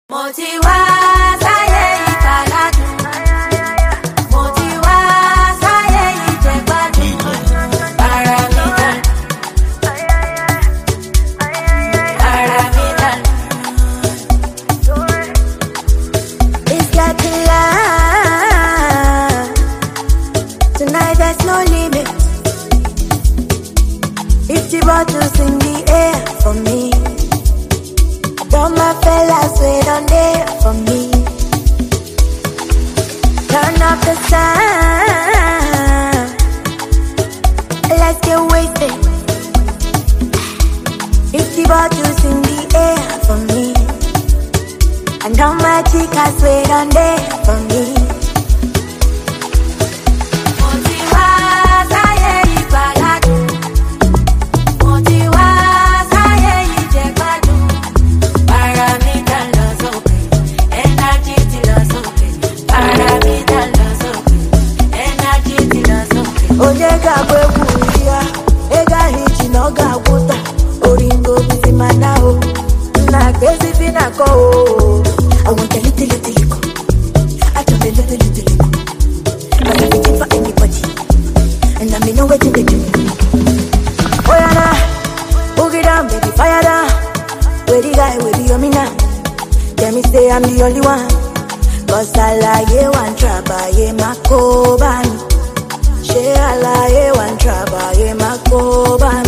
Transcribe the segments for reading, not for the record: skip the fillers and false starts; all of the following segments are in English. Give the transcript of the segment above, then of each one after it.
Motiwa sáyé ìgbàládùn. Motiwa sáyé ìjẹ̀gbádùn. Ara mi dànù. Ara mi dànù. It's getting loud. Tonight there's no limit. 50 bottles in the air for me. All my fellas wait on there for me. Turn up the sound. Let's get wasted. 50 bottles in the air for me. And all my chicas wait on there for me. Onyega bwebuya, ega hiji noga wuta, oringo bizi manao, na crazy finako. I want a little lico, I just a little lico, but I'm waiting for anybody, and I know what to do. Oh yeah, nah, boogie down, baby, fire down. Where the guy will be on me now? Let me say I'm the only one, 'cause I like one trouble, yeah, my coban. She alaye one trouble, yeah, my coban.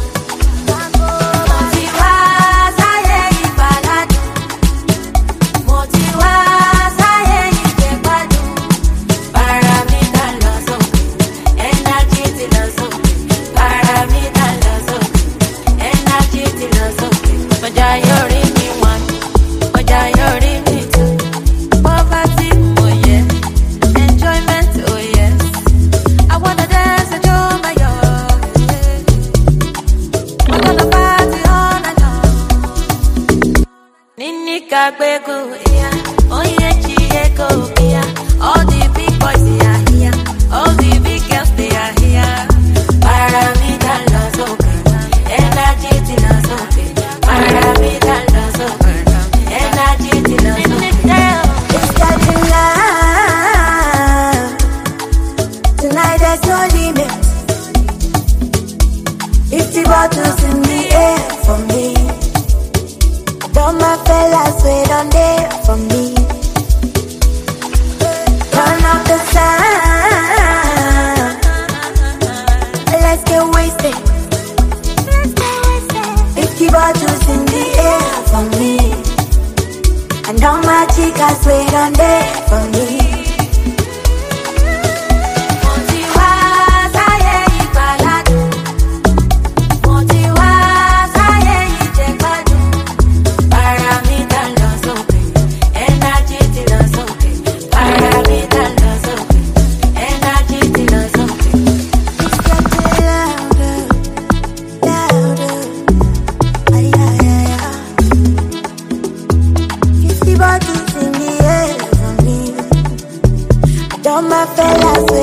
Motiwa sáyé ìgbàládùn. Motiwa sáyé ìjẹ̀gbádùn. Para mi dà lọ sókè, energy ti lọ sókè. Para mi dà lọ sókè, energy ti lọ sókè. Ọjà yọrí mi one, ọjà yọrí mi two. Poverty, oh yeah. Enjoyment, oh yes. I wanna dance and show my love. I wanna party all night long. Nini kagbegu, yeah. Oye chieko, yeah. All the big boys they are here. All the big girls they are here. Paramita loves open. Energy till loves open. Paramita loves open. Energy till loves open. It's getting loud. Tonight there's no limit. 50 bottles in the air for me. All my fellas wait on there for me. Turn up the sound. Let's get wasted. 50 bottles in the air for me. And all my chicas wait on there for me. Motiwa sáyé ìgbàládùn. Motiwa sáyé ìjẹ̀gbádùn. Para mi dà lọ sókè, energy ti lọ sókè. Para mi dà lọ sókè, energy ti lọ sókè. It's getting louder, louder. Ay, ay, ay, ay. 50 bottles in the air for me. And all my fellas